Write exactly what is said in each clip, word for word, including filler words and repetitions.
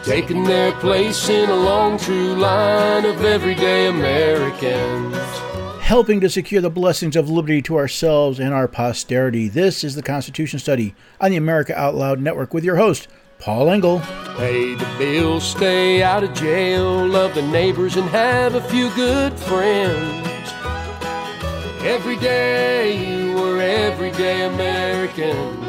taking their place in a long, true line of everyday Americans. Helping to secure the blessings of liberty to ourselves and our posterity. This is the Constitution Study on the America Out Loud Network with your host, Paul Engel. Pay the bills, stay out of jail, love the neighbors, and have a few good friends. Every day, we're everyday Americans.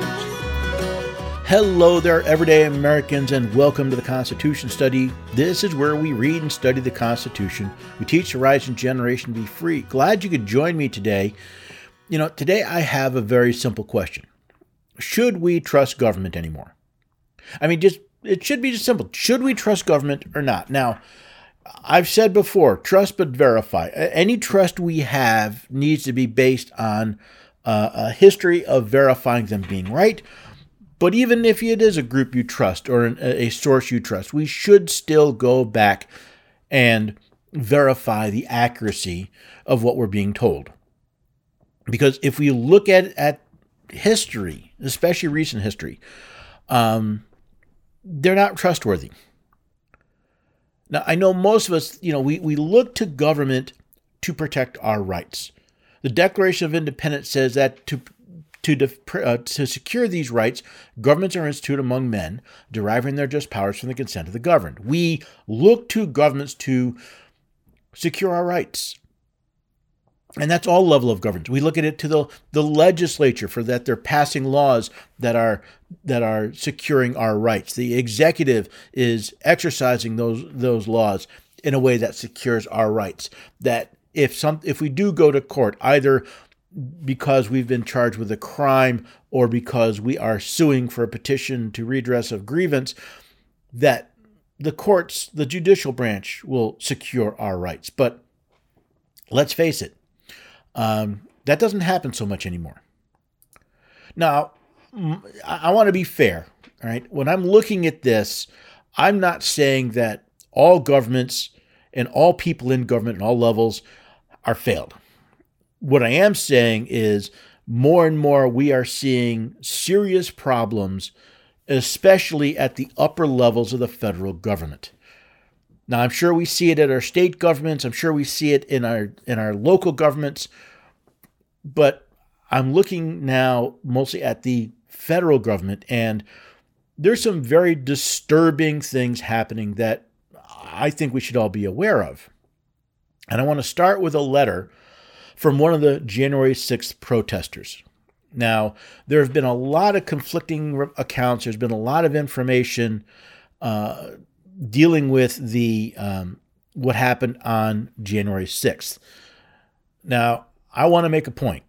Hello there, everyday Americans, and welcome to the Constitution Study. This is where we read and study the Constitution. We teach the rising generation to be free. Glad you could join me today. You know, today I have a very simple question. Should we trust government anymore? I mean, just it should be just simple. Should we trust government or not? Now, I've said before, trust but verify. Any trust we have needs to be based on uh, a history of verifying them being right. But even if it is a group you trust or a source you trust, we should still go back and verify the accuracy of what we're being told. Because if we look at, at history, especially recent history, um, they're not trustworthy. Now, I know most of us, you know, we, we look to government to protect our rights. The Declaration of Independence says that to To, def- uh, to secure these rights, governments are instituted among men, deriving their just powers from the consent of the governed. We look to governments to secure our rights. And that's all level of government. We look at it to the, the legislature for that they're passing laws that are that are securing our rights. The executive is exercising those those laws in a way that secures our rights. That if some if we do go to court, either because we've been charged with a crime or because we are suing for a petition to redress of grievance, that the courts, the judicial branch, will secure our rights. But let's face it, um, that doesn't happen so much anymore. Now, I, I want to be fair, all right? When I'm looking at this, I'm not saying that all governments and all people in government and all levels are failed. What I am saying is more and more we are seeing serious problems, especially at the upper levels of the federal government. Now, I'm sure we see it at our state governments. I'm sure we see it in our in our local governments. But I'm looking now mostly at the federal government, and there's some very disturbing things happening that I think we should all be aware of. And I want to start with a letter from one of the January sixth protesters. Now, there have been a lot of conflicting accounts. There's been a lot of information uh, dealing with the um, what happened on January sixth. Now, I want to make a point.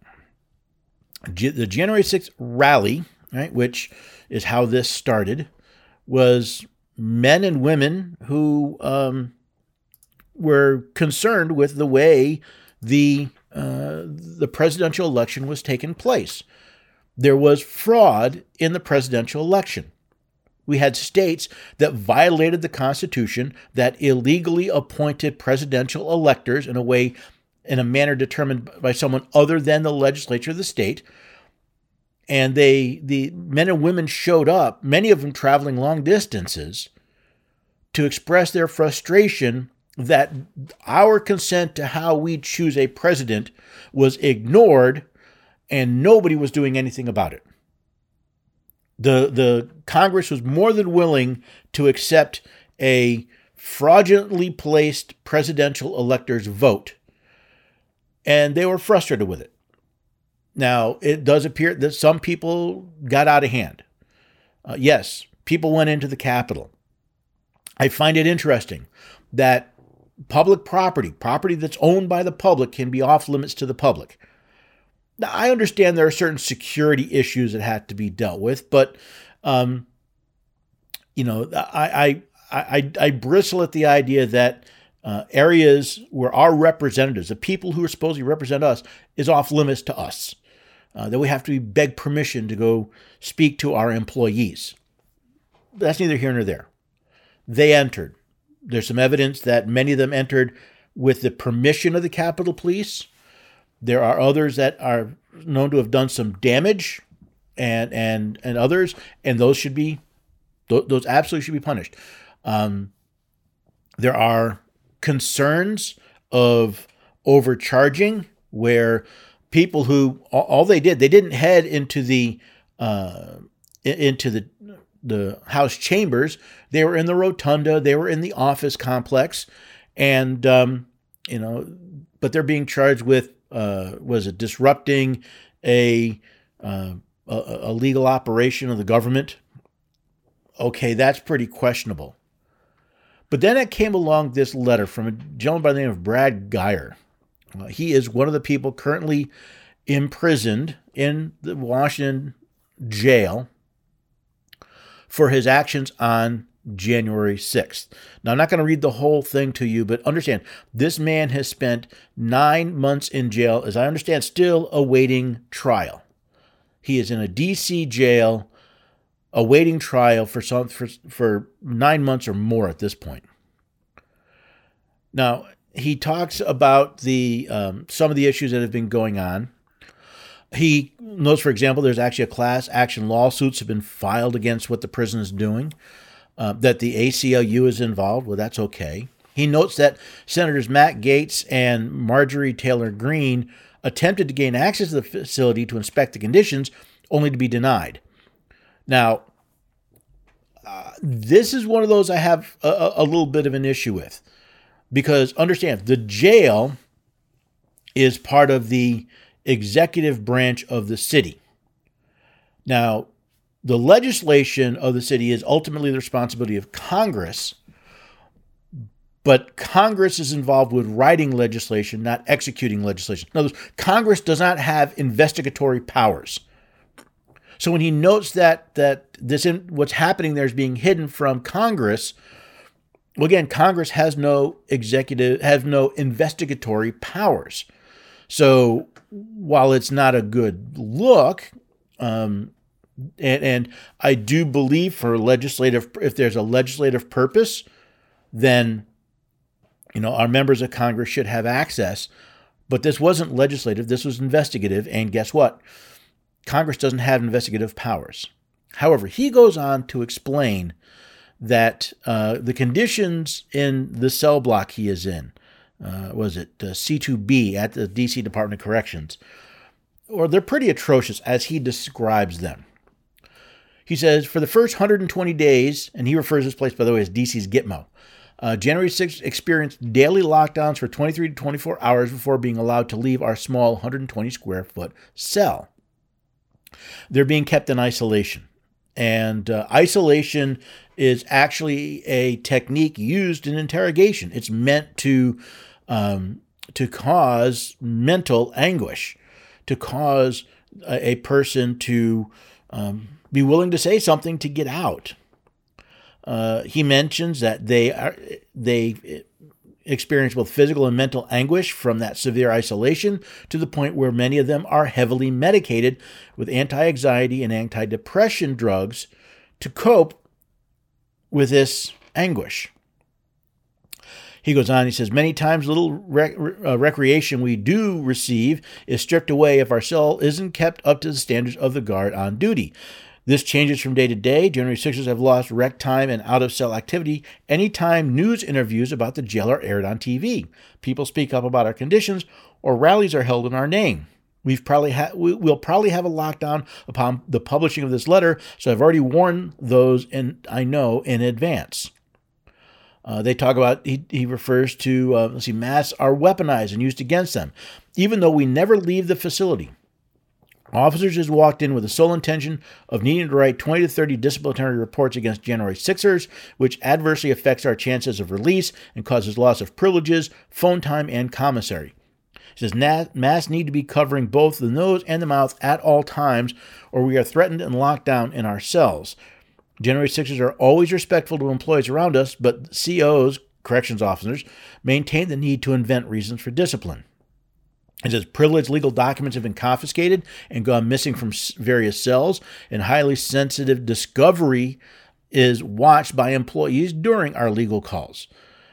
The January sixth rally, right, which is how this started, was men and women who um, were concerned with the way the Uh, the presidential election was taking place. There was fraud in the presidential election. We had states that violated the Constitution, that illegally appointed presidential electors in a way, in a manner determined by someone other than the legislature of the state. And they, the men and women showed up, many of them traveling long distances, to express their frustration that our consent to how we choose a president was ignored and nobody was doing anything about it. The, the Congress was more than willing to accept a fraudulently placed presidential elector's vote, and they were frustrated with it. Now, it does appear that some people got out of hand. Uh, yes, people went into the Capitol. I find it interesting that public property, property that's owned by the public, can be off limits to the public. Now, I understand there are certain security issues that have to be dealt with, but, um, you know, I, I, I, I bristle at the idea that uh, areas where our representatives, the people who are supposed to represent us, is off limits to us, uh, that we have to beg permission to go speak to our employees. That's neither here nor there. They entered. There's some evidence that many of them entered with the permission of the Capitol Police. There are others that are known to have done some damage, and and and others, and those should be those absolutely should be punished. Um, there are concerns of overcharging, where people who all they did, they didn't head into the uh, into the the House chambers. They were in the rotunda. They were in the office complex, and um, you know, but they're being charged with uh, was it disrupting a, uh, a a legal operation of the government? Okay, that's pretty questionable. But then it came along this letter from a gentleman by the name of Brad Geyer. Uh, he is one of the people currently imprisoned in the Washington jail for his actions on January sixth. Now, I'm not going to read the whole thing to you, but understand, this man has spent nine months in jail, as I understand, still awaiting trial. He is in a D C jail awaiting trial for some for, for nine months or more at this point. Now, he talks about the um, some of the issues that have been going on. He notes, for example, there's actually a class action lawsuits have been filed against what the prison is doing, uh, that the A C L U is involved. Well, that's okay. He notes that Senators Matt Gaetz and Marjorie Taylor Greene attempted to gain access to the facility to inspect the conditions, only to be denied. Now, uh, this is one of those I have a, a little bit of an issue with, because understand, the jail is part of the executive branch of the city. Now, the legislation of the city is ultimately the responsibility of Congress, but Congress is involved with writing legislation, not executing legislation. In other words, Congress does not have investigatory powers. So when he notes that that this in, what's happening there is being hidden from Congress, well, again, Congress has no executive, has no investigatory powers. So while it's not a good look, um, and, and I do believe for legislative, if there's a legislative purpose, then, you know, our members of Congress should have access. But this wasn't legislative, this was investigative, and guess what? Congress doesn't have investigative powers. However, he goes on to explain that uh, the conditions in the cell block he is in, uh, was it uh, C two B at the D C Department of Corrections, or they're pretty atrocious as he describes them. He says, for the first one hundred twenty days, and he refers to this place, by the way, as D C's Gitmo, uh, January sixth experienced daily lockdowns for twenty-three to twenty-four hours before being allowed to leave our small one hundred twenty square foot cell. They're being kept in isolation. And uh, isolation is actually a technique used in interrogation. It's meant to um, to cause mental anguish, to cause a, a person to um, be willing to say something to get out. Uh, he mentions that they are they experience both physical and mental anguish from that severe isolation, to the point where many of them are heavily medicated with anti-anxiety and anti-depression drugs to cope with this anguish. He goes on, he says, many times little rec- uh, recreation we do receive is stripped away if our cell isn't kept up to the standards of the guard on duty. This changes from day to day. January sixers have lost rec time and out-of-cell activity anytime news interviews about the jail are aired on T V. People speak up about our conditions, or rallies are held in our name. We've probably ha- we'll probably have a lockdown upon the publishing of this letter, so I've already warned those, and I know in advance. Uh, they talk about, he, he refers to, uh, let's see, masks are weaponized and used against them, even though we never leave the facility. Officers just walked in with the sole intention of needing to write twenty to thirty disciplinary reports against January sixers, which adversely affects our chances of release and causes loss of privileges, phone time, and commissary. He says masks need to be covering both the nose and the mouth at all times, or we are threatened and locked down in our cells. January sixers are always respectful to employees around us, but C Os, corrections officers, maintain the need to invent reasons for discipline. It says privileged legal documents have been confiscated and gone missing from various cells, and highly sensitive discovery is watched by employees during our legal calls.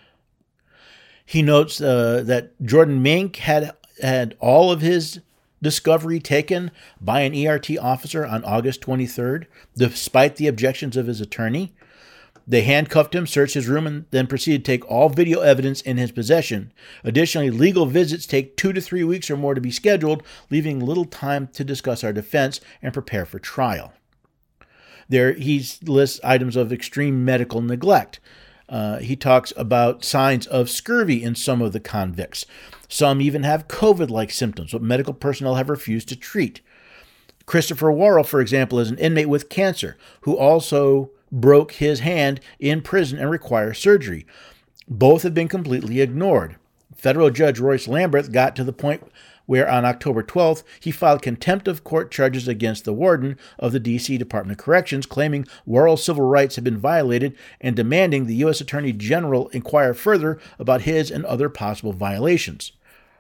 He notes uh, that Jordan Mink had had all of his discovery taken by an E R T officer on August twenty-third, despite the objections of his attorney. They handcuffed him, searched his room, and then proceeded to take all video evidence in his possession. Additionally, legal visits take two to three weeks or more to be scheduled, leaving little time to discuss our defense and prepare for trial. There, he lists items of extreme medical neglect. Uh, he talks about signs of scurvy in some of the convicts. Some even have COVID-like symptoms, but medical personnel have refused to treat. Christopher Worrell, for example, is an inmate with cancer who also broke his hand in prison and requires surgery. Both have been completely ignored. Federal Judge Royce Lamberth got to the point where on October twelfth, he filed contempt of court charges against the warden of the D C Department of Corrections, claiming Worrell's civil rights had been violated and demanding the U S Attorney General inquire further about his and other possible violations.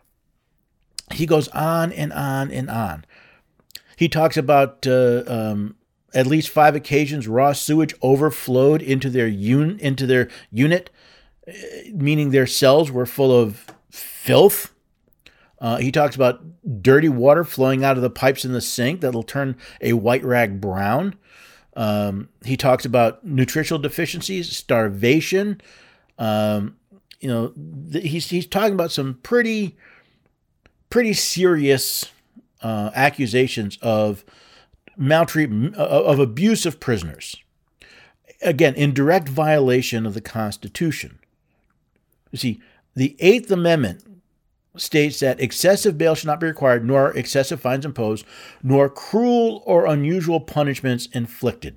He goes on and on and on. He talks about uh, um, at least five occasions raw sewage overflowed into their un- into their unit, meaning their cells were full of filth. Uh, he talks about dirty water flowing out of the pipes in the sink that'll turn a white rag brown. Um, he talks about nutritional deficiencies, starvation. Um, you know, th- he's he's talking about some pretty pretty serious uh, accusations of maltreatment, of abuse of prisoners. Again, in direct violation of the Constitution. You see, the Eighth Amendment states that excessive bail should not be required, nor excessive fines imposed, nor cruel or unusual punishments inflicted.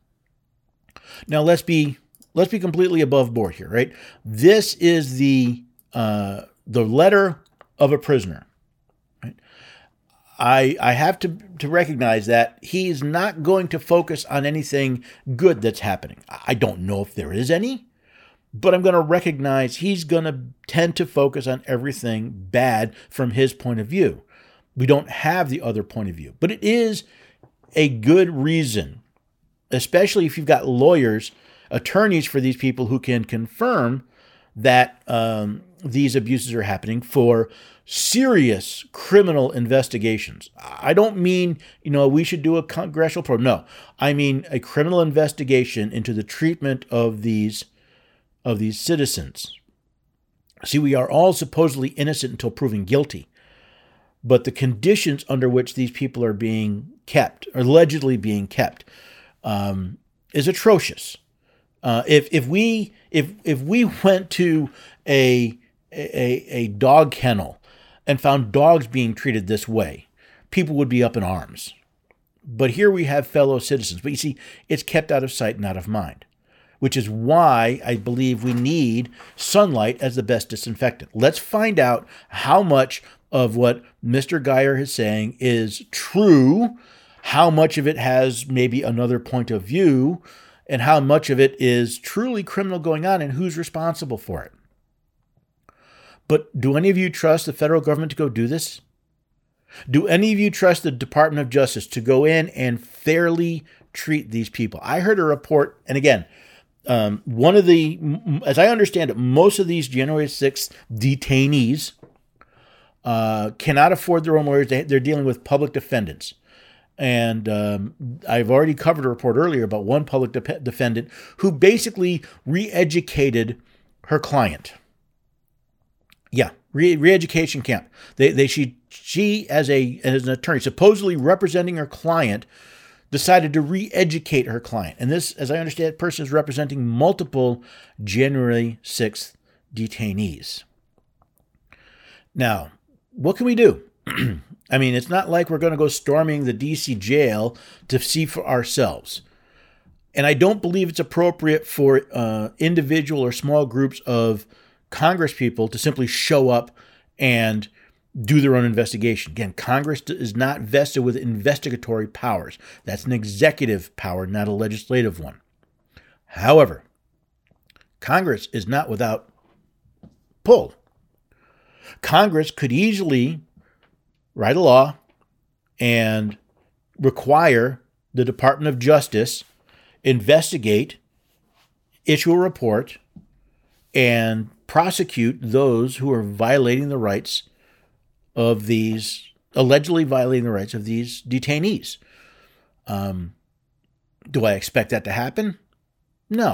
Now let's be let's be completely above board here, right? This is the uh, the letter of a prisoner. Right? I I have to to recognize that he's not going to focus on anything good that's happening. I don't know if there is any. But I'm going to recognize he's going to tend to focus on everything bad from his point of view. We don't have the other point of view. But it is a good reason, especially if you've got lawyers, attorneys for these people who can confirm that um, these abuses are happening, for serious criminal investigations. I don't mean, you know, we should do a congressional probe. No, I mean a criminal investigation into the treatment of these of these citizens. See, we are all supposedly innocent until proven guilty, but the conditions under which these people are being kept, or allegedly being kept, um, is atrocious. Uh, if if we if if we went to a, a a dog kennel and found dogs being treated this way, people would be up in arms. But here we have fellow citizens. But you see, it's kept out of sight and out of mind, which is why I believe we need sunlight as the best disinfectant. Let's find out how much of what Mister Geyer is saying is true, how much of it has maybe another point of view, and how much of it is truly criminal going on and who's responsible for it. But do any of you trust the federal government to go do this? Do any of you trust the Department of Justice to go in and fairly treat these people? I heard a report, and again, Um, one of the, as I understand it, most of these January sixth detainees uh, cannot afford their own lawyers. They, they're dealing with public defendants. And um, I've already covered a report earlier about one public de- defendant who basically re-educated her client. Yeah, re- re-education camp. They, they, she, she as a as an attorney, supposedly representing her client, decided to re-educate her client. And this, as I understand it, person is representing multiple January sixth detainees. Now, what can we do? I mean, it's not like we're going to go storming the D C jail to see for ourselves. And I don't believe it's appropriate for uh, individual or small groups of Congress people to simply show up and do their own investigation. Again, Congress is not vested with investigatory powers. That's an executive power, not a legislative one. However, Congress is not without pull. Congress could easily write a law and require the Department of Justice investigate, issue a report, and prosecute those who are violating the rights of these, allegedly violating the rights of these detainees. Um, do I expect that to happen? No.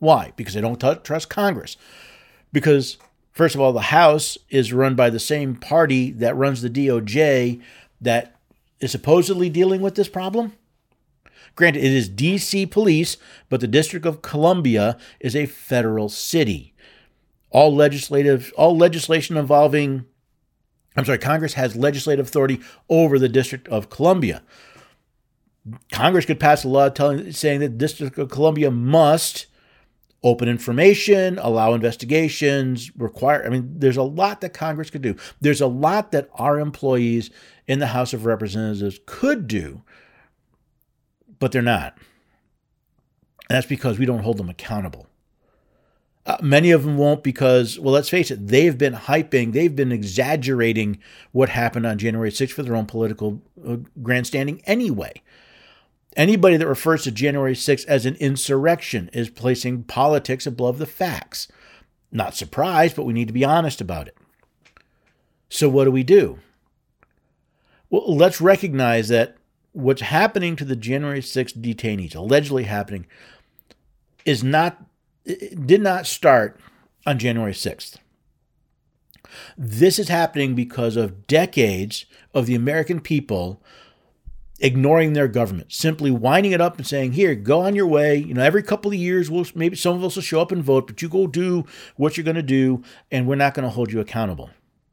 Why? Because they don't t- trust Congress. Because, first of all, the House is run by the same party that runs the D O J that is supposedly dealing with this problem. Granted, it is D C police, but the District of Columbia is a federal city. All legislative, all legislation involving, I'm sorry, Congress has legislative authority over the District of Columbia. Congress could pass a law telling, saying that the District of Columbia must open information, allow investigations, require, I mean, there's a lot that Congress could do. There's a lot that our employees in the House of Representatives could do, but they're not. And that's because we don't hold them accountable. Uh, many of them won't because, well, let's face it, they've been hyping, they've been exaggerating what happened on January sixth for their own political uh, grandstanding anyway. Anybody that refers to January sixth as an insurrection is placing politics above the facts. Not surprised, but we need to be honest about it. So what do we do? Well, let's recognize that what's happening to the January sixth detainees, allegedly happening, is not, it did not start on January sixth. This is happening because of decades of the American people ignoring their government, simply winding it up and saying, here, go on your way. You know, every couple of years, we'll, maybe some of us will show up and vote, but you go do what you're going to do, and we're not going to hold you accountable.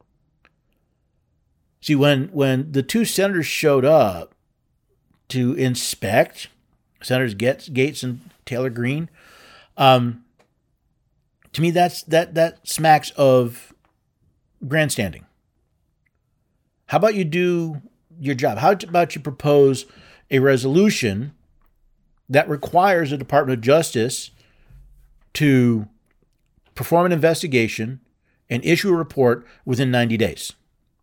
See, when, when the two senators showed up to inspect, Senators Gates, Gates and Taylor Greene, um, to me, that's that that smacks of grandstanding. How about you do your job? How about you propose a resolution that requires the Department of Justice to perform an investigation and issue a report within ninety days?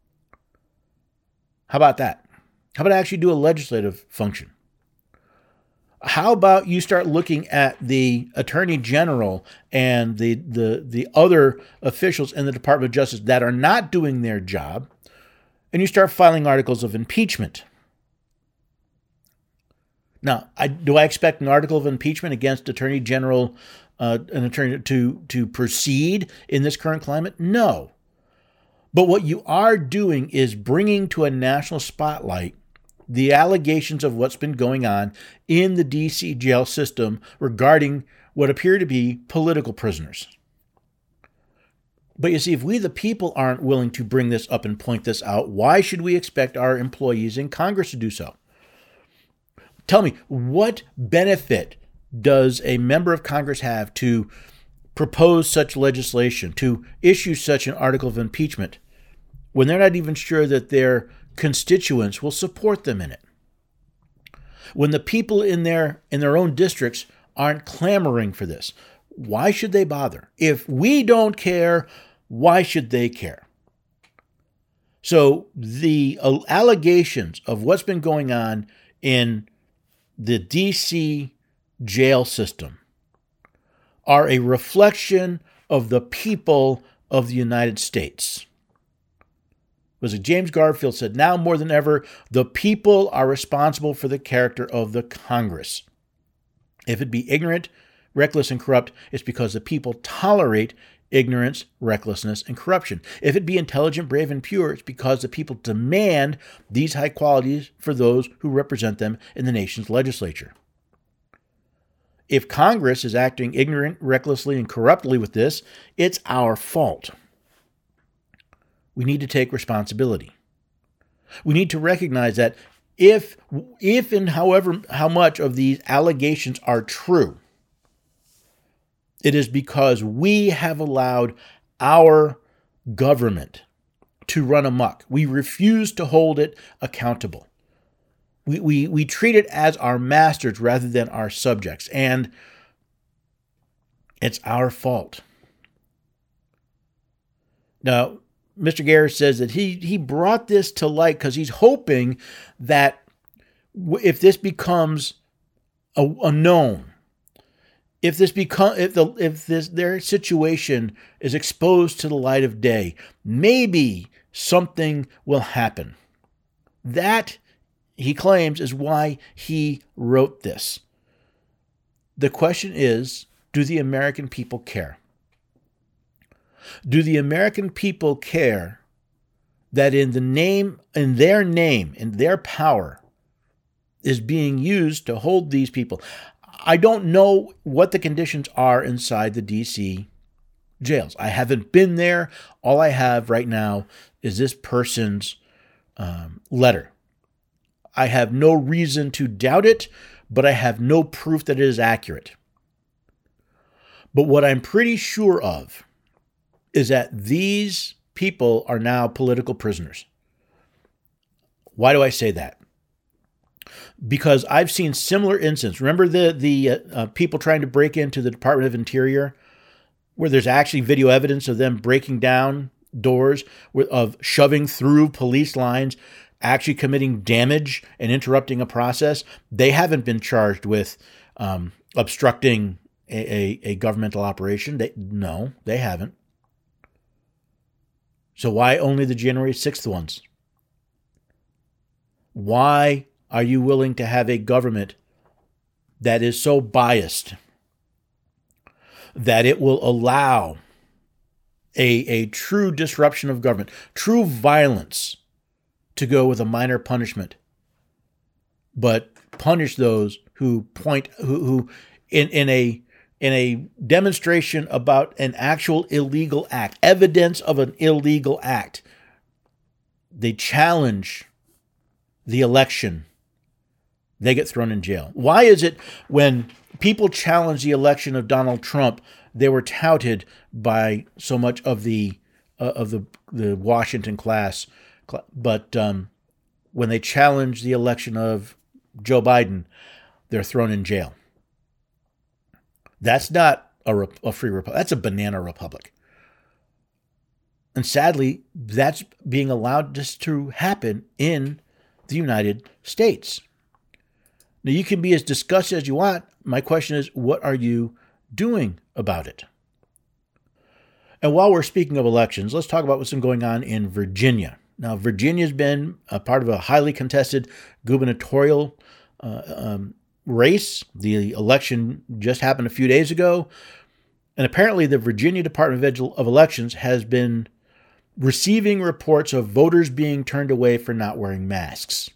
How about that? How about actually do a legislative function? How about you start looking at the Attorney General and the, the, the other officials in the Department of Justice that are not doing their job, and you start filing articles of impeachment? Now, I, do I expect an article of impeachment against Attorney General, uh, an attorney to, to proceed in this current climate? No. But what you are doing is bringing to a national spotlight the allegations of what's been going on in the D C jail system regarding what appear to be political prisoners. But you see, if we the people aren't willing to bring this up and point this out, why should we expect our employees in Congress to do so? Tell me, what benefit does a member of Congress have to propose such legislation, to issue such an article of impeachment, when they're not even sure that their constituents will support them in it? When the people in their in their own districts aren't clamoring for this, why should they bother? If we don't care, why should they care? So the allegations of what's been going on in the D C jail system are a reflection of the people of the United States. Was it James Garfield said, now more than ever, the people are responsible for the character of the Congress. If it be ignorant, reckless, and corrupt, it's because the people tolerate ignorance, recklessness, and corruption. If it be intelligent, brave, and pure, it's because the people demand these high qualities for those who represent them in the nation's legislature. If Congress is acting ignorant, recklessly, and corruptly with this, it's our fault. We need to take responsibility. We need to recognize that if, if and however how much of these allegations are true, it is because we have allowed our government to run amok. We refuse to hold it accountable. We, we, we treat it as our masters rather than our subjects, and it's our fault. Now, Mister Garris says that he, he brought this to light because he's hoping that if this becomes a, a known, if this become if the if this their situation is exposed to the light of day, maybe something will happen. That, he claims, is why he wrote this. The question is, do the American people care? Do the American people care that in the name, in their name, in their power, is being used to hold these people? I don't know what the conditions are inside the D C jails. I haven't been there. All I have right now is this person's um, letter. I have no reason to doubt it, but I have no proof that it is accurate. But what I'm pretty sure of is that these people are now political prisoners. Why do I say that? Because I've seen similar incidents. Remember the the uh, uh, people trying to break into the Department of Interior, where there's actually video evidence of them breaking down doors, of shoving through police lines, actually committing damage and interrupting a process? They haven't been charged with um, obstructing a, a, a governmental operation. They, no, they haven't. So why only the January sixth ones? Why are you willing to have a government that is so biased that it will allow a, a true disruption of government, true violence, to go with a minor punishment, but punish those who point, who, who in, in a in a demonstration about an actual illegal act, evidence of an illegal act, they challenge the election, they get thrown in jail? Why is it when people challenge the election of Donald Trump, they were touted by so much of the uh, of the the Washington class, but um, when they challenge the election of Joe Biden, they're thrown in jail? That's not a, a free republic. That's a banana republic. And sadly, that's being allowed just to happen in the United States. Now, you can be as disgusted as you want. My question is, what are you doing about it? And while we're speaking of elections, let's talk about what's been going on in Virginia. Now, Virginia's been a part of a highly contested gubernatorial uh, um, race. The election just happened a few days ago. And apparently the Virginia Department of Elections has been receiving reports of voters being turned away for not wearing masks.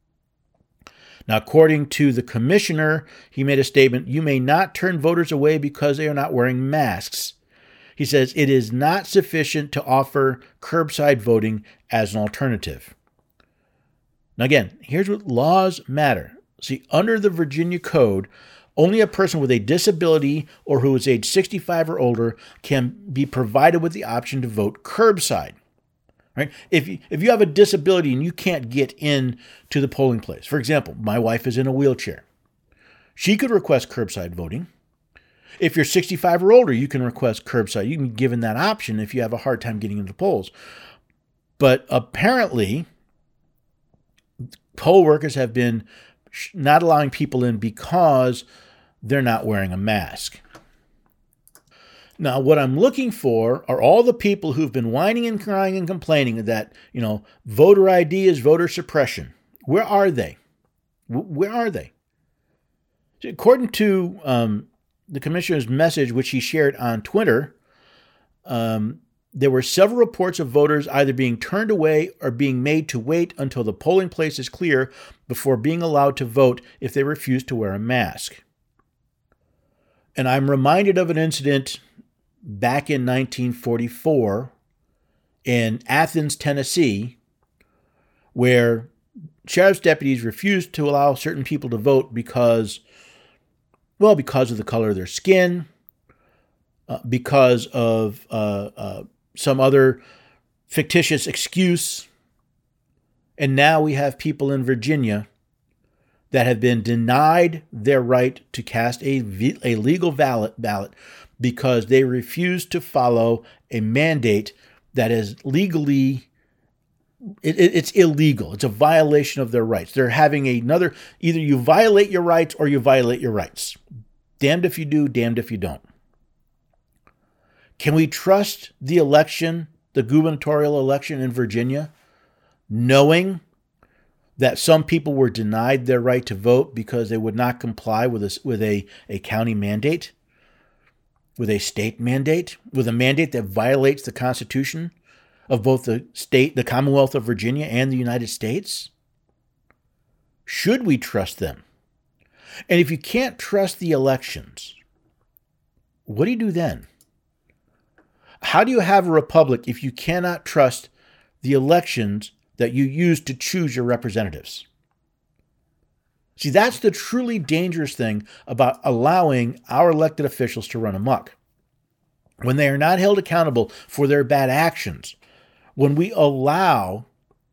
Now, according to the commissioner, he made a statement: you may not turn voters away because they are not wearing masks. He says it is not sufficient to offer curbside voting as an alternative. Now, again, here's what laws matter. See, under the Virginia Code, only a person with a disability or who is age sixty-five or older can be provided with the option to vote curbside. Right? If you, if you have a disability and you can't get in to the polling place, for example, my wife is in a wheelchair, she could request curbside voting. If you're sixty-five or older, you can request curbside. You can be given that option if you have a hard time getting into the polls. But apparently, poll workers have been not allowing people in because they're not wearing a mask. Now, what I'm looking for are all the people who've been whining and crying and complaining that, you know, voter I D is voter suppression. Where are they? Where are they? According to um, the commissioner's message, which he shared on Twitter, um, there were several reports of voters either being turned away or being made to wait until the polling place is clear before being allowed to vote if they refuse to wear a mask. And I'm reminded of an incident back in nineteen forty-four in Athens, Tennessee, where sheriff's deputies refused to allow certain people to vote because, well, because of the color of their skin, uh, because of uh, uh, some other fictitious excuse. And now we have people in Virginia that have been denied their right to cast a, a legal ballot, ballot because they refuse to follow a mandate that is legally, it, it, it's illegal. It's a violation of their rights. They're having another, either you violate your rights or you violate your rights. Damned if you do, damned if you don't. Can we trust the election, the gubernatorial election in Virginia, knowing that some people were denied their right to vote because they would not comply with a, with a, a county mandate? with a state mandate, with a mandate that violates the Constitution of both the state, the Commonwealth of Virginia, and the United States? Should we trust them? And if you can't trust the elections, what do you do then? How do you have a republic if you cannot trust the elections that you use to choose your representatives? See, that's the truly dangerous thing about allowing our elected officials to run amok. When they are not held accountable for their bad actions, when we allow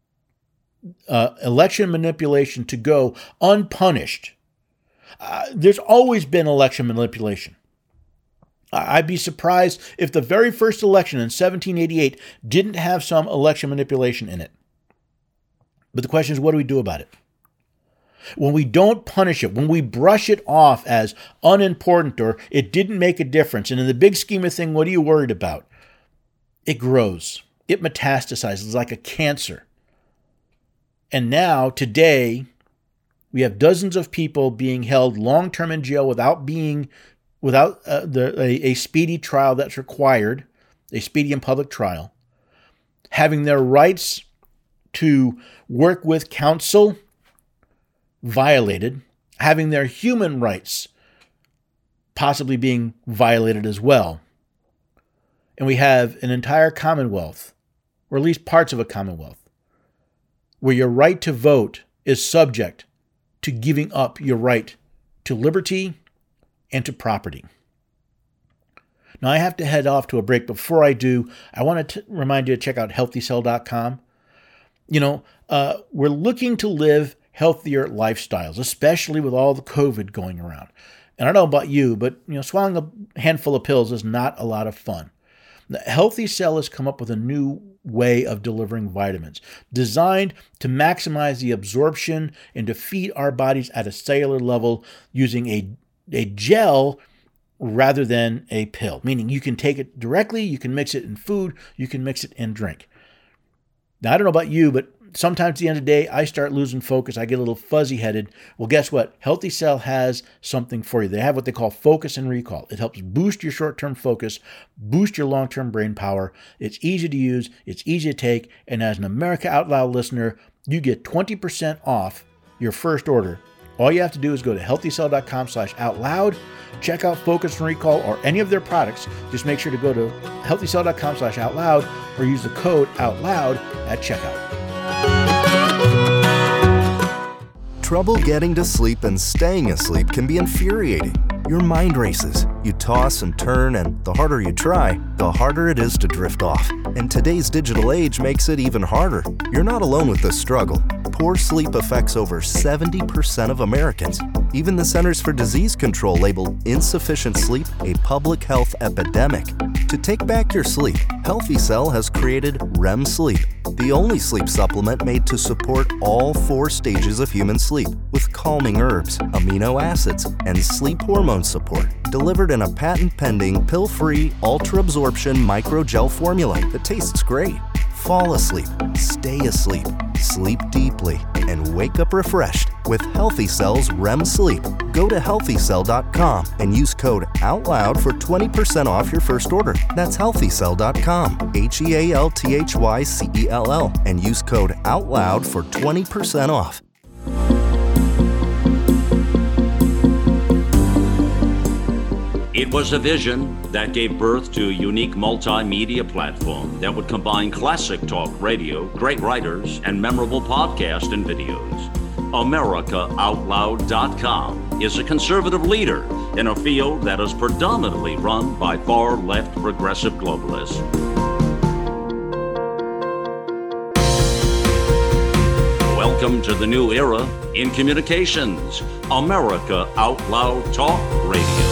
uh, election manipulation to go unpunished, uh, there's always been election manipulation. I'd be surprised if the very first election in seventeen eighty-eight didn't have some election manipulation in it. But the question is, what do we do about it? When we don't punish it, when we brush it off as unimportant or it didn't make a difference, and in the big scheme of things, what are you worried about? It grows. It metastasizes like a cancer. And now, today, we have dozens of people being held long-term in jail without being without uh, the, a, a speedy trial that's required, a speedy and public trial, having their rights to work with counsel violated, having their human rights possibly being violated as well. And we have an entire commonwealth, or at least parts of a commonwealth, where your right to vote is subject to giving up your right to liberty and to property. Now, I have to head off to a break. Before I do, I want to t- remind you to check out healthy cell dot com. You know, uh, we're looking to live healthier lifestyles, especially with all the COVID going around. And I don't know about you, but you know, swallowing a handful of pills is not a lot of fun. The Healthy Cell has come up with a new way of delivering vitamins, designed to maximize the absorption and to feed our bodies at a cellular level using a a gel rather than a pill, meaning you can take it directly, you can mix it in food, you can mix it in drink. Now, I don't know about you, but sometimes at the end of the day, I start losing focus. I get a little fuzzy-headed. Well, guess what? Healthy Cell has something for you. They have what they call focus and recall. It helps boost your short-term focus, boost your long-term brain power. It's easy to use. It's easy to take. And as an America Out Loud listener, you get twenty percent off your first order. All you have to do is go to healthy cell dot com slash out loud, check out Focus and Recall or any of their products. Just make sure to go to healthy cell dot com slash out loud or use the code OUTLOUD at checkout. Trouble getting to sleep and staying asleep can be infuriating. Your mind races. You toss and turn, and the harder you try, the harder it is to drift off. And today's digital age makes it even harder. You're not alone with this struggle. Poor sleep affects over seventy percent of Americans. Even the Centers for Disease Control labeled insufficient sleep a public health epidemic. To take back your sleep, Healthy Cell has created R E M Sleep, the only sleep supplement made to support all four stages of human sleep with calming herbs, amino acids, and sleep hormone support, delivered in a patent-pending, pill-free, ultra-absorption microgel formula that tastes great. Fall asleep, stay asleep, sleep deeply, and wake up refreshed with Healthy Cell's R E M Sleep. Go to healthy cell dot com and use code OUTLOUD for twenty percent off your first order. That's healthy cell dot com, H E A L T H Y C E L L, and use code OUTLOUD for twenty percent off. It was a vision that gave birth to a unique multimedia platform that would combine classic talk radio, great writers, and memorable podcasts and videos. America Out Loud dot com is a conservative leader in a field that is predominantly run by far-left progressive globalists. Welcome to the new era in communications, America Out Loud Talk Radio.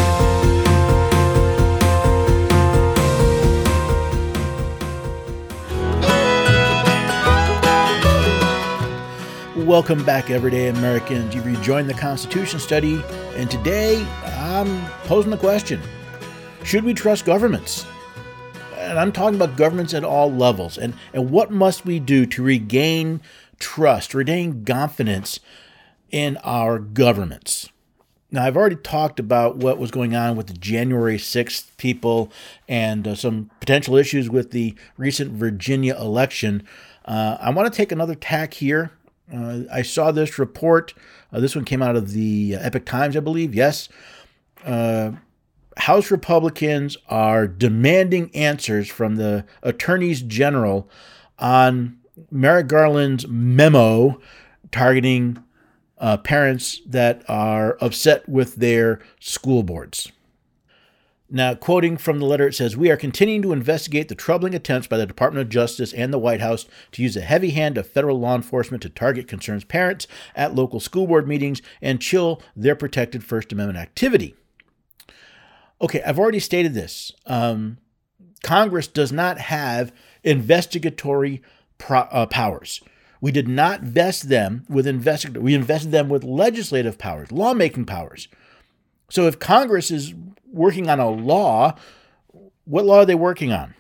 Welcome back, everyday Americans. You've rejoined the Constitution Study, and today I'm posing the question, should we trust governments? And I'm talking about governments at all levels, and, and what must we do to regain trust, regain confidence in our governments? Now, I've already talked about what was going on with the January sixth people and uh, some potential issues with the recent Virginia election. Uh, I want to take another tack here. Uh, I saw this report. Uh, this one came out of the Epoch Times, I believe. Yes. Uh, House Republicans are demanding answers from the attorneys general on Merrick Garland's memo targeting uh, parents that are upset with their school boards. Now, quoting from the letter, it says, "We are continuing to investigate the troubling attempts by the Department of Justice and the White House to use a heavy hand of federal law enforcement to target concerned parents at local school board meetings and chill their protected First Amendment activity." Okay, I've already stated this. Um, Congress does not have investigatory pro- uh, powers. We did not vest them with investigatory. We invested them with legislative powers, lawmaking powers. So if Congress is working on a law, what law are they working on?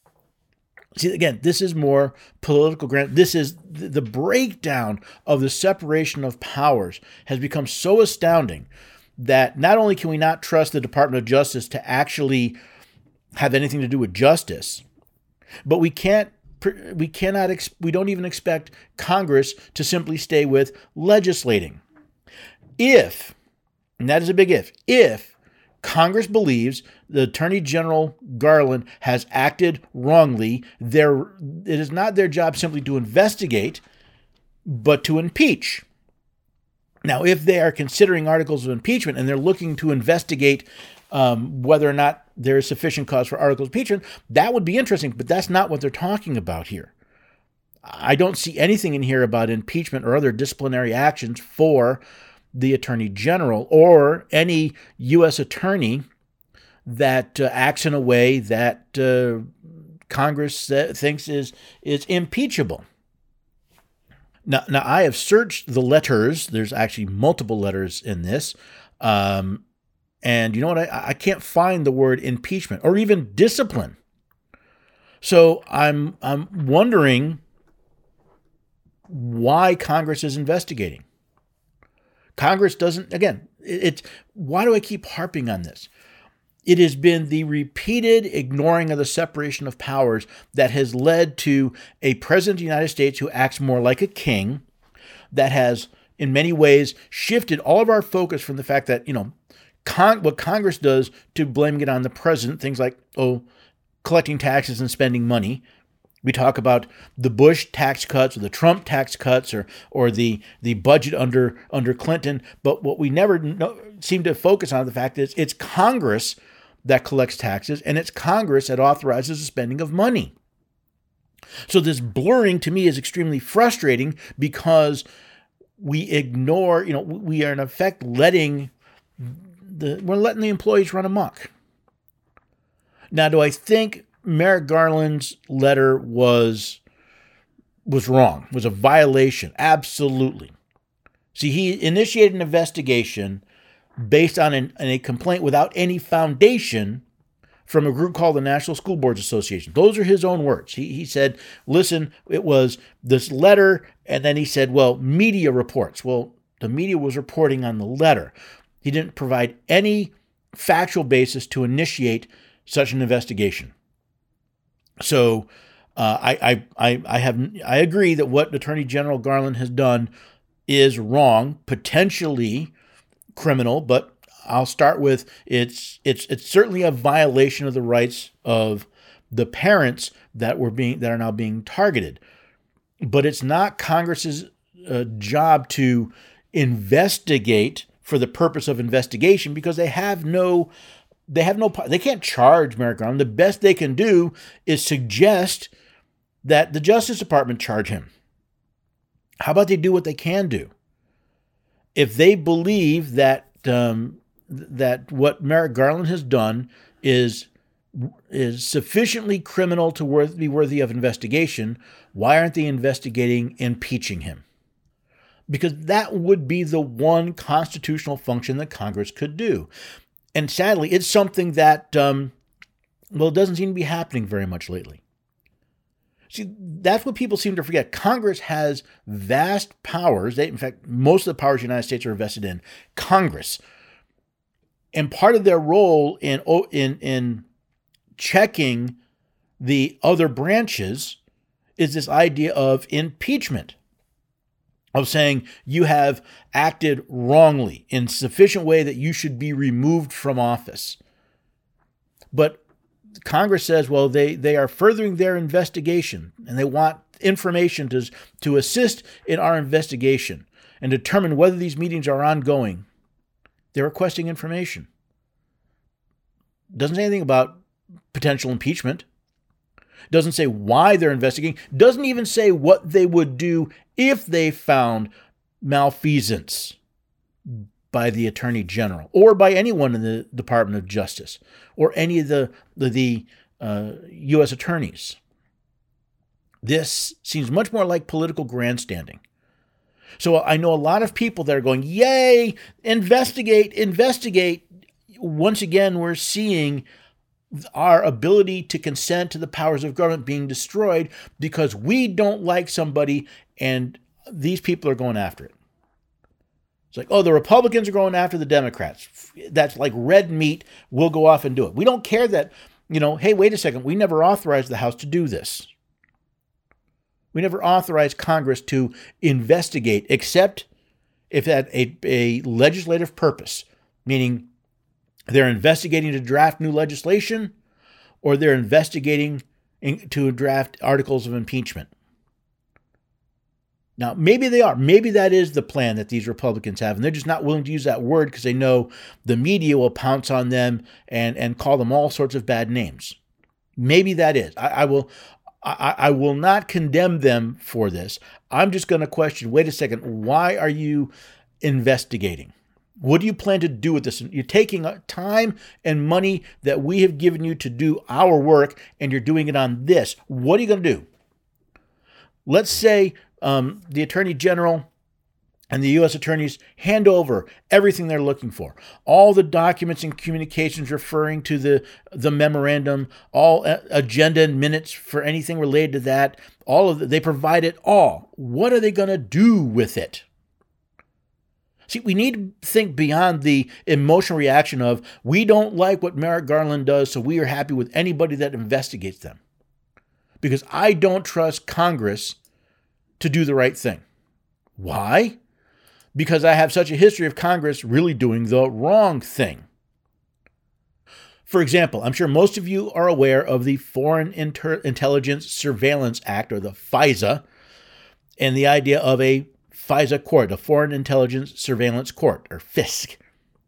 See, again, this is more political grant. This is the, the breakdown of the separation of powers has become so astounding that not only can we not trust the Department of Justice to actually have anything to do with justice, but we can't, we cannot, we don't even expect Congress to simply stay with legislating. If, and that is a big if, if Congress believes the Attorney General Garland has acted wrongly, there, it is not their job simply to investigate, but to impeach. Now, if they are considering articles of impeachment and they're looking to investigate um, whether or not there is sufficient cause for articles of impeachment, that would be interesting, but that's not what they're talking about here. I don't see anything in here about impeachment or other disciplinary actions for the Attorney General or any U S attorney that uh, acts in a way that uh, Congress uh, thinks is, is impeachable. Now, now, I have searched the letters. There's actually multiple letters in this. Um, and you know what? I, I can't find the word impeachment or even discipline. So I'm I'm wondering why Congress is investigating. Congress doesn't, again, it, it's, why do I keep harping on this? It has been the repeated ignoring of the separation of powers that has led to a president of the United States who acts more like a king, that has, in many ways, shifted all of our focus from the fact that, you know, con- what Congress does to blaming it on the president, things like, oh, collecting taxes and spending money. We talk about the Bush tax cuts or the Trump tax cuts or or the, the budget under under Clinton. But what we never know, seem to focus on the fact is it's Congress that collects taxes, and it's Congress that authorizes the spending of money. So this blurring to me is extremely frustrating because we ignore, you know, we are in effect letting the, we're letting the employees run amok. Now, do I think Merrick Garland's letter was, was wrong, was a violation? Absolutely. See, he initiated an investigation based on an, a complaint without any foundation from a group called the National School Boards Association. Those are his own words. He he said, listen, it was this letter, and then he said, well, media reports. Well, the media was reporting on the letter. He didn't provide any factual basis to initiate such an investigation. So uh, I, I I I have I agree that what Attorney General Garland has done is wrong, potentially criminal, but I'll start with it's it's it's certainly a violation of the rights of the parents that were being that are now being targeted. But it's not Congress's uh, job to investigate for the purpose of investigation because they have no they have no they can't charge Merrick Garland. The best they can do is suggest that the Justice Department charge him. How about they do what they can do? If they believe that um, that what Merrick Garland has done is is sufficiently criminal to worth, be worthy of investigation, why aren't they investigating impeaching him? Because that would be the one constitutional function that Congress could do. And sadly, it's something that, um, well, it doesn't seem to be happening very much lately. See, that's what people seem to forget. Congress has vast powers. They, in fact, most of the powers the United States are vested in Congress. And part of their role in in in checking the other branches is this idea of impeachment, of saying you have acted wrongly in sufficient way that you should be removed from office. But Congress says, well, they, they are furthering their investigation and they want information to, to assist in our investigation and determine whether these meetings are ongoing. They're requesting information. Doesn't say anything about potential impeachment. Doesn't say why they're investigating. Doesn't even say what they would do if they found malfeasance by the Attorney General or by anyone in the Department of Justice or any of the, the, the uh, U S attorneys. This seems much more like political grandstanding. So I know a lot of people that are going, yay, investigate, investigate. Once again, we're seeing our ability to consent to the powers of government being destroyed because we don't like somebody and these people are going after it. It's like, oh, the Republicans are going after the Democrats. That's like red meat. We'll go off and do it. We don't care that, you know, hey, wait a second. We never authorized the House to do this. We never authorized Congress to investigate except if it had a, a legislative purpose, meaning they're investigating to draft new legislation or they're investigating in, to draft articles of impeachment. Now, maybe they are. Maybe that is the plan that these Republicans have, and they're just not willing to use that word because they know the media will pounce on them and, and call them all sorts of bad names. Maybe that is. I, I will I, I will not condemn them for this. I'm just going to question, wait a second, why are you investigating? What do you plan to do with this? You're taking time and money that we have given you to do our work, and you're doing it on this. What are you going to do? Let's say um, the Attorney General and the U S attorneys hand over everything they're looking for. All the documents and communications referring to the, the memorandum, all agenda and minutes for anything related to that, all of the, they provide it all. What are they going to do with it? See, we need to think beyond the emotional reaction of, we don't like what Merrick Garland does, so we are happy with anybody that investigates them. Because I don't trust Congress to do the right thing. Why? Because I have such a history of Congress really doing the wrong thing. For example, I'm sure most of you are aware of the Foreign Inter- Intelligence Surveillance Act, or the FISA, and the idea of a FISA court, a Foreign Intelligence Surveillance Court, or FISC.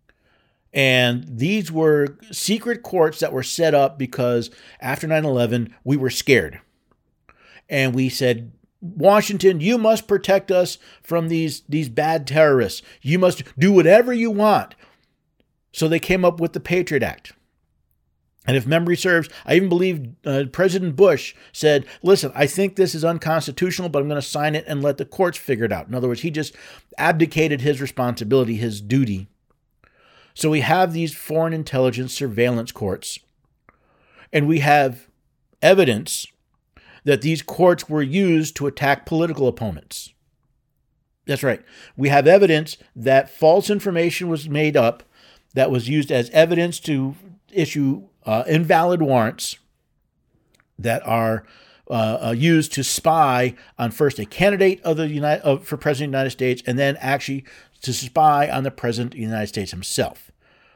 And these were secret courts that were set up because after nine eleven, we were scared. And we said, Washington, you must protect us from these, these bad terrorists. You must do whatever you want. So they came up with the Patriot Act. And if memory serves, I even believe uh, President Bush said, listen, I think this is unconstitutional, but I'm going to sign it and let the courts figure it out. In other words, he just abdicated his responsibility, his duty. So we have these foreign intelligence surveillance courts, and we have evidence that these courts were used to attack political opponents. That's right. We have evidence that false information was made up that was used as evidence to issue uh, invalid warrants that are uh, uh, used to spy on first a candidate of the United, uh, for President of the United States, and then actually to spy on the President of the United States himself.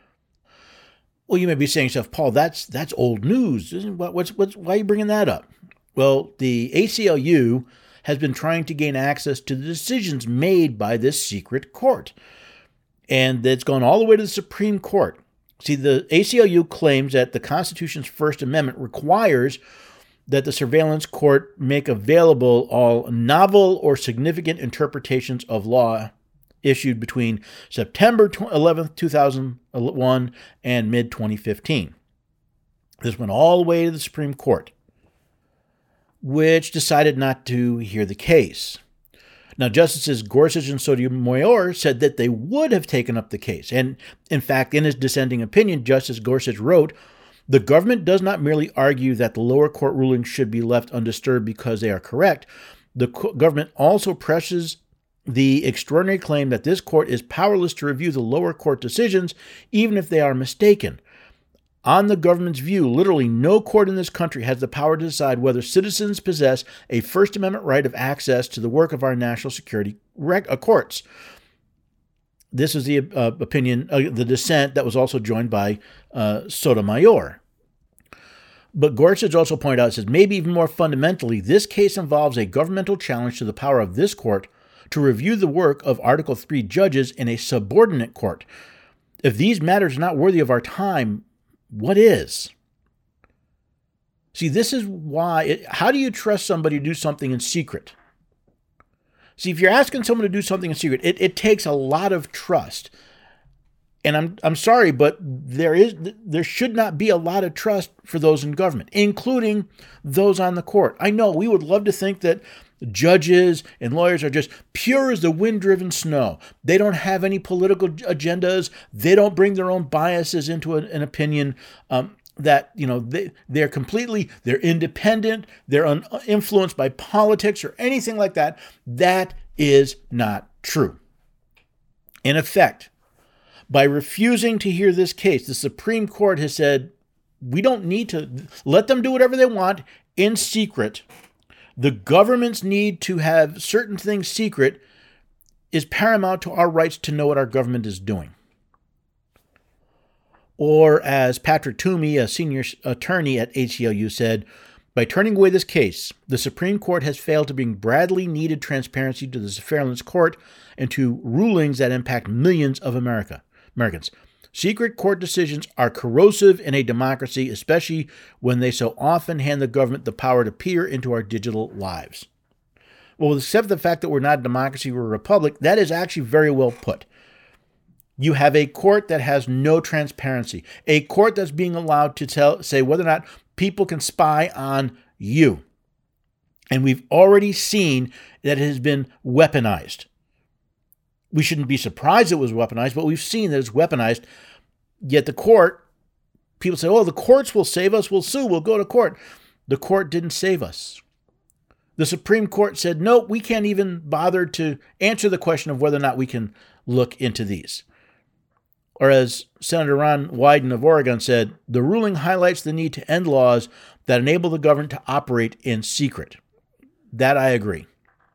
Well, you may be saying to yourself, Paul, that's that's old news. What, what's, what's, why are you bringing that up? Well, the A C L U has been trying to gain access to the decisions made by this secret court. And it's gone all the way to the Supreme Court. See, the A C L U claims that the Constitution's First Amendment requires that the surveillance court make available all novel or significant interpretations of law issued between September eleventh, two thousand one and mid twenty fifteen. This went all the way to the Supreme Court, which decided not to hear the case. Now, Justices Gorsuch and Sotomayor said that they would have taken up the case. And in fact, in his dissenting opinion, Justice Gorsuch wrote, the government does not merely argue that the lower court rulings should be left undisturbed because they are correct. The co- government also presses the extraordinary claim that this court is powerless to review the lower court decisions, even if they are mistaken. On the government's view, literally no court in this country has the power to decide whether citizens possess a First Amendment right of access to the work of our national security rec- uh, courts. This is the uh, opinion, uh, the dissent that was also joined by uh, Sotomayor. But Gorsuch also pointed out, says, maybe even more fundamentally, this case involves a governmental challenge to the power of this court to review the work of Article three judges in a subordinate court. If these matters are not worthy of our time, what is? See, this is why, it, how do you trust somebody to do something in secret? See, if you're asking someone to do something in secret, it, it takes a lot of trust. And I'm I'm sorry, but there is there should not be a lot of trust for those in government, including those on the court. I know we would love to think that judges and lawyers are just pure as the wind-driven snow. They don't have any political agendas. They don't bring their own biases into an, an opinion. Um, that, you know, they, they're completely, they're independent. They're uninfluenced by politics or anything like that. That is not true. In effect, by refusing to hear this case, the Supreme Court has said, we don't need to let them do whatever they want in secret. The government's need to have certain things secret is paramount to our rights to know what our government is doing. Or as Patrick Toomey, a senior attorney at A C L U, said, by turning away this case, the Supreme Court has failed to bring badly needed transparency to the surveillance court and to rulings that impact millions of America. Americans. Secret court decisions are corrosive in a democracy, especially when they so often hand the government the power to peer into our digital lives. Well, except the fact that we're not a democracy, we're a republic, that is actually very well put. You have a court that has no transparency, a court that's being allowed to tell, say whether or not people can spy on you. And we've already seen that it has been weaponized. We shouldn't be surprised it was weaponized, but we've seen that it's weaponized. Yet the court, people say, oh, the courts will save us, we'll sue, we'll go to court. The court didn't save us. The Supreme Court said, no, we can't even bother to answer the question of whether or not we can look into these. Or as Senator Ron Wyden of Oregon said, the ruling highlights the need to end laws that enable the government to operate in secret. That I agree.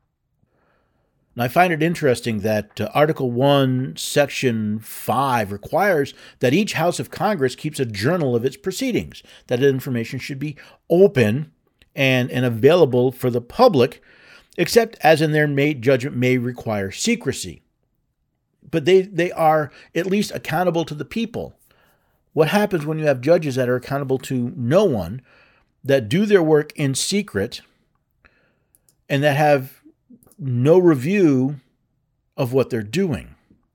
And I find it interesting that uh, Article one, Section five requires that each House of Congress keeps a journal of its proceedings, that information should be open and, and available for the public, except as in their may, judgment may require secrecy. But they, they are at least accountable to the people. What happens when you have judges that are accountable to no one, that do their work in secret, and that have no review of what they're doing?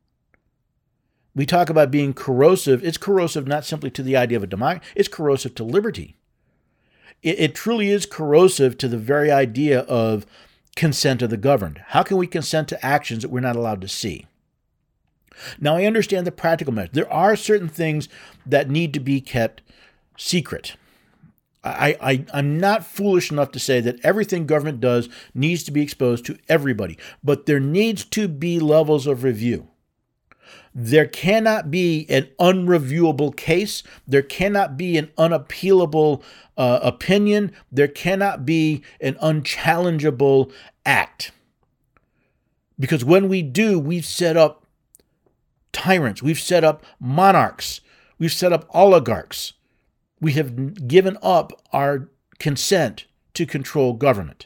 We talk about being corrosive. It's corrosive not simply to the idea of a democracy, it's corrosive to liberty. It, it truly is corrosive to the very idea of consent of the governed. How can we consent to actions that we're not allowed to see? Now, I understand the practical measure. There are certain things that need to be kept secret. I, I, I'm not foolish enough to say that everything government does needs to be exposed to everybody, but there needs to be levels of review. There cannot be an unreviewable case. There cannot be an unappealable uh, opinion. There cannot be an unchallengeable act. Because when we do, we've set up tyrants. We've set up monarchs. We've set up oligarchs. We have given up our consent to control government.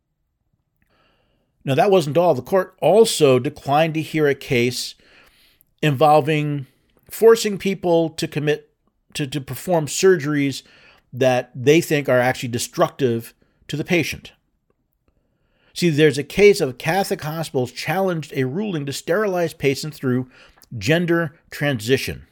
Now, that wasn't all. The court also declined to hear a case involving forcing people to commit, to, to perform surgeries that they think are actually destructive to the patient. See, there's a case of Catholic hospitals challenged a ruling to sterilize patients through gender transition.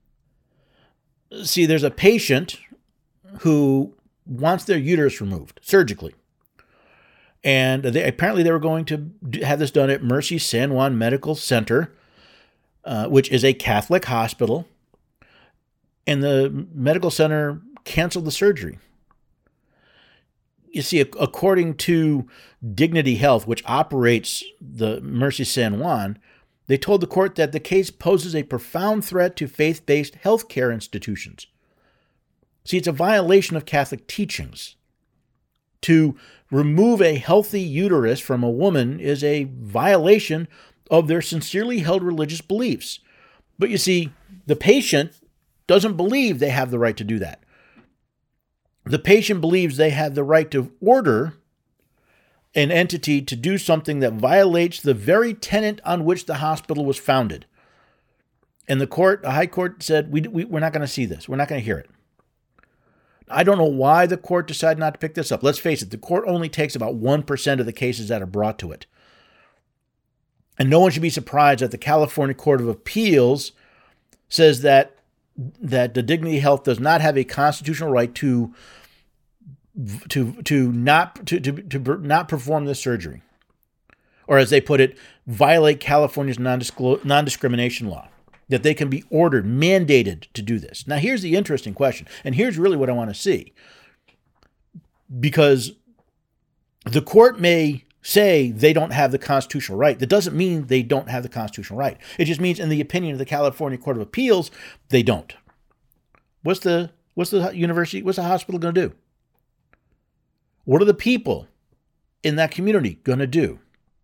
See, there's a patient who wants their uterus removed surgically. And they, apparently they were going to have this done at Mercy San Juan Medical Center, uh, which is a Catholic hospital. And the medical center canceled the surgery. you see, according to Dignity Health, which operates the Mercy San Juan, they told the court that the case poses a profound threat to faith-based healthcare institutions. See, it's a violation of Catholic teachings. To remove a healthy uterus from a woman is a violation of their sincerely held religious beliefs. But you see, the patient doesn't believe they have the right to do that. The patient believes they have the right to order an entity to do something that violates the very tenet on which the hospital was founded. And the court, the high court said, we, we, we're not going to see this. We're not going to hear it. I don't know why the court decided not to pick this up. Let's face it, the court only takes about one percent of the cases that are brought to it. And no one should be surprised that the California Court of Appeals says that, that the Dignity Health does not have a constitutional right to to to not to, to, to not perform this surgery. Or as they put it, violate California's non-discrimination law. That they can be ordered, mandated to do this. Now, here's the interesting question, and here's really what I want to see. Because the court may say they don't have the constitutional right. That doesn't mean they don't have the constitutional right. It just means, in the opinion of the California Court of Appeals, they don't. What's the what's the university, what's the hospital going to do? What are the people in that community going to do?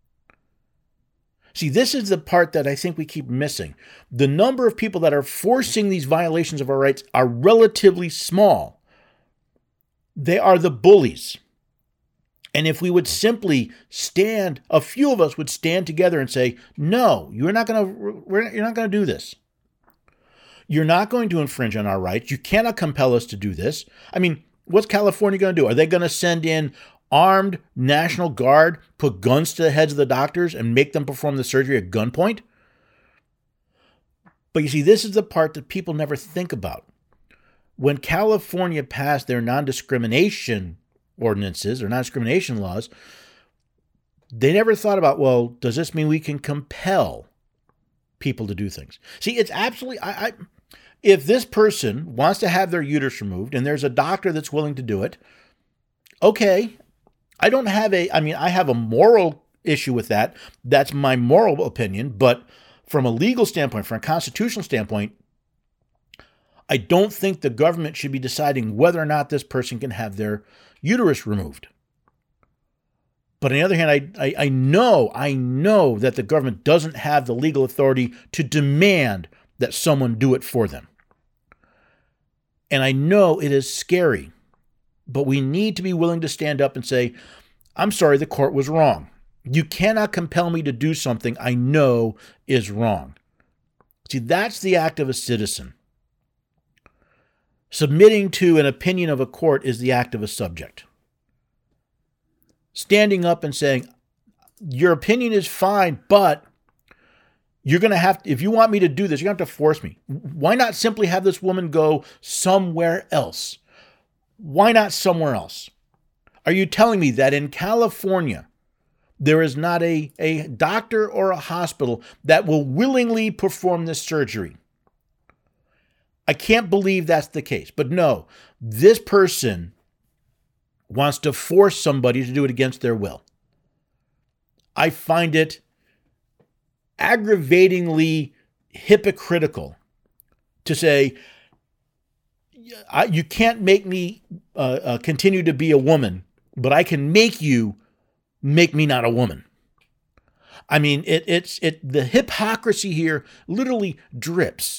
See, this is the part that I think we keep missing. The number of people that are forcing these violations of our rights are relatively small. They are the bullies. And if we would simply stand, a few of us would stand together and say, no, you're not going to, you're not going to do this. You're not going to infringe on our rights. You cannot compel us to do this. I mean, what's California going to do? Are they going to send in armed National Guard, put guns to the heads of the doctors and make them perform the surgery at gunpoint? But you see, this is the part that people never think about. When California passed their non-discrimination ordinances or non-discrimination laws, they never thought about, well, does this mean we can compel people to do things? See, it's absolutely, I, I if this person wants to have their uterus removed and there's a doctor that's willing to do it, okay, I don't have a, I mean, I have a moral issue with that. That's my moral opinion. But from a legal standpoint, from a constitutional standpoint, I don't think the government should be deciding whether or not this person can have their uterus removed. But on the other hand, I, I, I know, I know that the government doesn't have the legal authority to demand that someone do it for them. And I know it is scary. But we need to be willing to stand up and say, I'm sorry, the court was wrong. You cannot compel me to do something I know is wrong. See, that's the act of a citizen. Submitting to an opinion of a court is the act of a subject. Standing up and saying, your opinion is fine, but you're going to have to, if you want me to do this, you're going to have to force me. Why not simply have this woman go somewhere else? Why not somewhere else? Are you telling me that in California, there is not a, a doctor or a hospital that will willingly perform this surgery? I can't believe that's the case. But no, this person wants to force somebody to do it against their will. I find it aggravatingly hypocritical to say, I, you can't make me uh, uh, continue to be a woman, but I can make you make me not a woman. I mean, it, it's it. The hypocrisy here literally drips.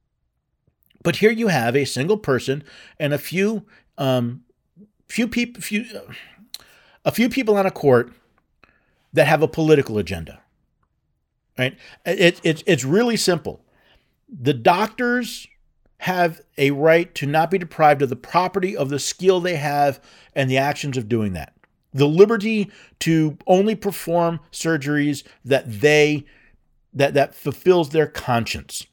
But here you have a single person and a few, um, few people, few, uh, a few people on a court that have a political agenda. Right? It, it, it's really simple. The doctors have a right to not be deprived of the property of the skill they have and the actions of doing that. The liberty to only perform surgeries that they that that fulfills their conscience.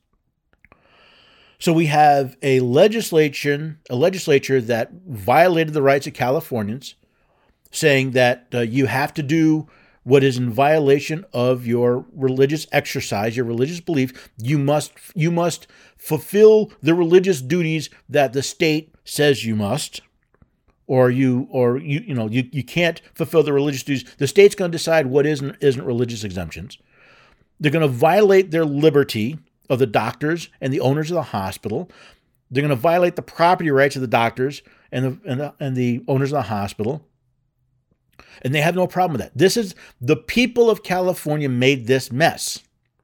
So we have a legislation, a legislature that violated the rights of Californians, saying that uh, you have to do what is in violation of your religious exercise, your religious belief. You must you must fulfill the religious duties that the state says you must, or you or you you know you, you can't fulfill the religious duties. The state's going to decide what is and isn't religious exemptions. They're going to violate their liberty of the doctors and the owners of the hospital. They're going to violate the property rights of the doctors and the and the, and the owners of the hospital. And they have no problem with that. This is the people of California made this mess.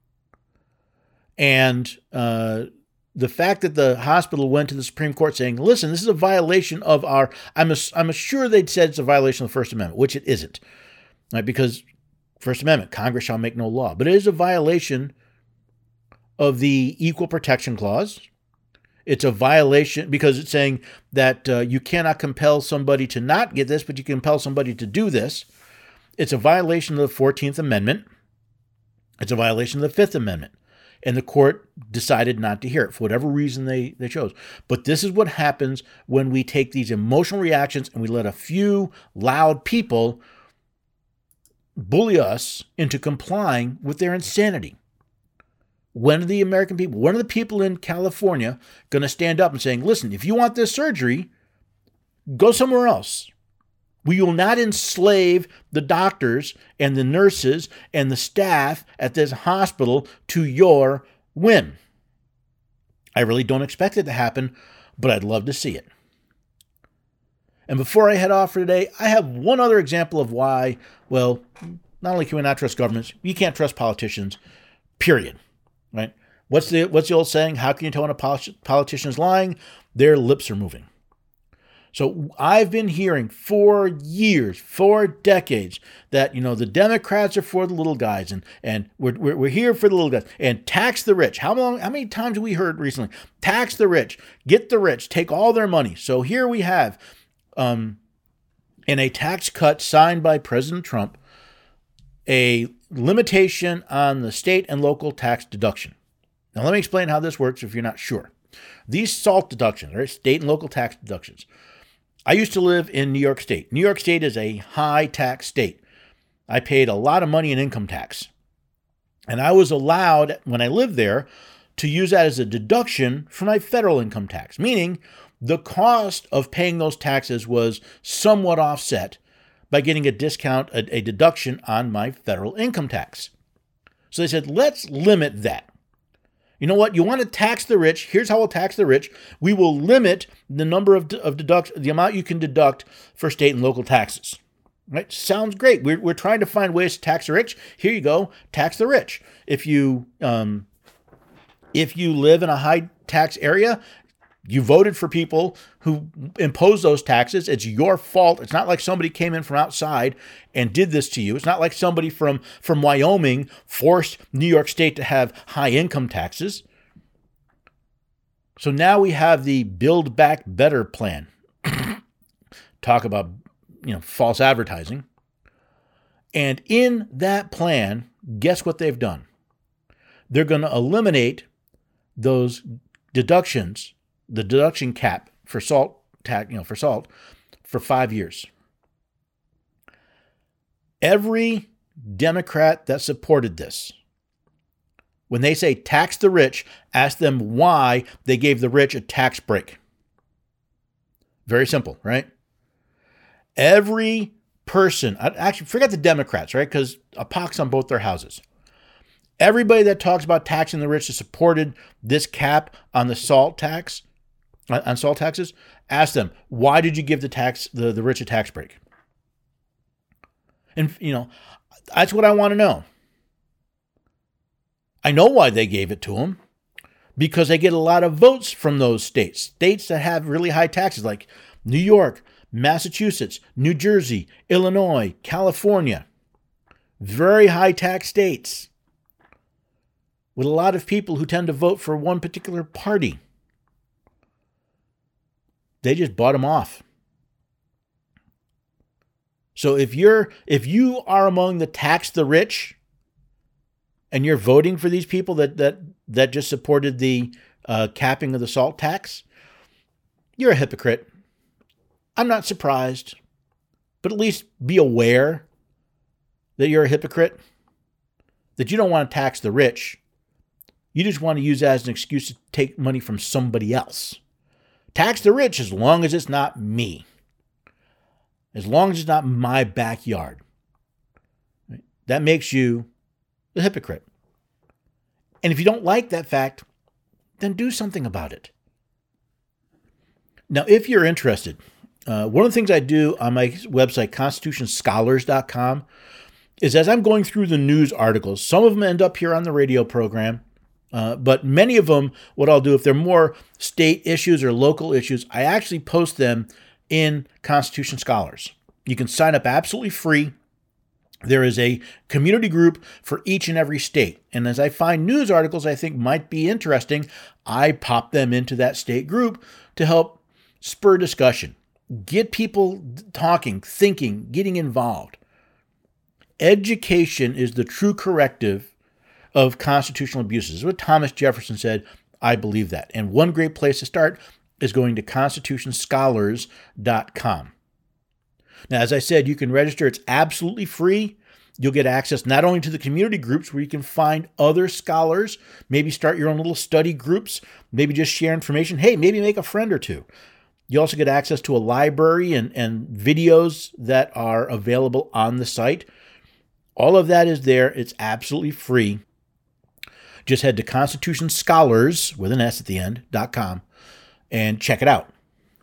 And uh, the fact that the hospital went to the Supreme Court saying, listen, this is a violation of our, I'm, a, I'm sure they'd said it's a violation of the First Amendment, which it isn't. Right? Because First Amendment, Congress shall make no law. But it is a violation of the Equal Protection Clause. It's a violation because it's saying that uh, you cannot compel somebody to not get this, but you can compel somebody to do this. It's a violation of the fourteenth Amendment. It's a violation of the fifth Amendment. And the court decided not to hear it for whatever reason they, they chose. But this is what happens when we take these emotional reactions and we let a few loud people bully us into complying with their insanity. When are the American people, when are the people in California going to stand up and saying, listen, if you want this surgery, go somewhere else. We will not enslave the doctors and the nurses and the staff at this hospital to your whim. I really don't expect it to happen, but I'd love to see it. And before I head off for today, I have one other example of why, well, not only can we not trust governments, you can't trust politicians, period. Right? What's the what's the old saying? How can you tell when a politi- politician is lying? Their lips are moving. So I've been hearing for years, for decades, that you know the Democrats are for the little guys, and and we're we're, we're here for the little guys, and tax the rich. How long? How many times have we heard recently? Tax the rich, get the rich, take all their money. So here we have, um, in a tax cut signed by President Trump, a limitation on the state and local tax deduction. Now, let me explain how this works if you're not sure. These SALT deductions, right, state and local tax deductions. I used to live in New York State. New York State is a high tax state. I paid a lot of money in income tax. And I was allowed, when I lived there, to use that as a deduction for my federal income tax, meaning the cost of paying those taxes was somewhat offset by getting a discount, a, a deduction on my federal income tax. So they said, let's limit that. You know what? You want to tax the rich. Here's how we'll tax the rich. We will limit the number of, of deduct, the amount you can deduct for state and local taxes. Right? Sounds great. We're, we're trying to find ways to tax the rich. Here you go. Tax the rich. If you, um, if you live in a high tax area, you voted for people who impose those taxes. It's your fault. It's not like somebody came in from outside and did this to you. It's not like somebody from, from Wyoming forced New York State to have high income taxes. So now we have the Build Back Better plan. Talk about, you know, false advertising. And in that plan, guess what they've done? They're going to eliminate those deductions, the deduction cap for salt tax, you know, for salt, for five years. Every Democrat that supported this, when they say tax the rich, ask them why they gave the rich a tax break. Very simple, right? Every person, actually forget the Democrats, right? Because a pox on both their houses. Everybody that talks about taxing the rich that supported this cap on the salt tax, on salt taxes, ask them, why did you give the tax the, the rich a tax break? And, you know, that's what I want to know. I know why they gave it to them. Because they get a lot of votes from those states. States that have really high taxes like New York, Massachusetts, New Jersey, Illinois, California. Very high tax states. With a lot of people who tend to vote for one particular party. They just bought them off. So if you're if you are among the tax the rich and you're voting for these people that that that just supported the uh, capping of the salt tax, you're a hypocrite. I'm not surprised, but at least be aware that you're a hypocrite, that you don't want to tax the rich. You just want to use that as an excuse to take money from somebody else. Tax the rich as long as it's not me. as long as it's not my backyard. Right? That makes you a hypocrite. And if you don't like that fact, then do something about it. Now, if you're interested, uh, one of the things I do on my website, constitution scholars dot com, is as I'm going through the news articles, some of them end up here on the radio program, uh, but many of them, what I'll do, if they're more state issues or local issues, I actually post them in Constitution Scholars. You can sign up absolutely free. There is a community group for each and every state. And as I find news articles I think might be interesting, I pop them into that state group to help spur discussion, get people talking, thinking, getting involved. Education is the true corrective of constitutional abuses. This is what Thomas Jefferson said. I believe that. And one great place to start is going to constitution scholars dot com. Now, as I said, you can register. It's absolutely free. You'll get access not only to the community groups where you can find other scholars, maybe start your own little study groups, maybe just share information. Hey, maybe make a friend or two. You also get access to a library and, and videos that are available on the site. All of that is there. It's absolutely free. Just head to constitution scholars, with an S at the end, .com, and check it out.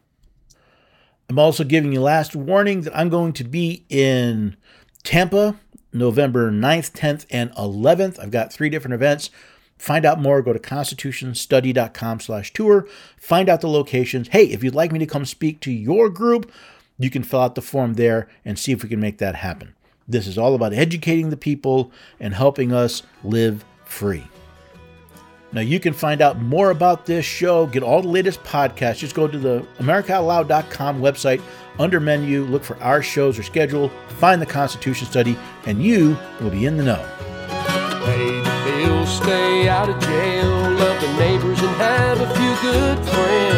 I'm also giving you last warning that I'm going to be in Tampa, November ninth, tenth, and eleventh. I've got three different events. Find out more, go to constitution study dot com slash tour. Find out the locations. Hey, if you'd like me to come speak to your group, you can fill out the form there and see if we can make that happen. This is all about educating the people and helping us live free. Now, you can find out more about this show, get all the latest podcasts. Just go to the america out loud dot com website, under menu, look for our shows or schedule, find the Constitution Study, and you will be in the know. Pay the bills, stay out of jail, love the neighbors, and have a few good friends.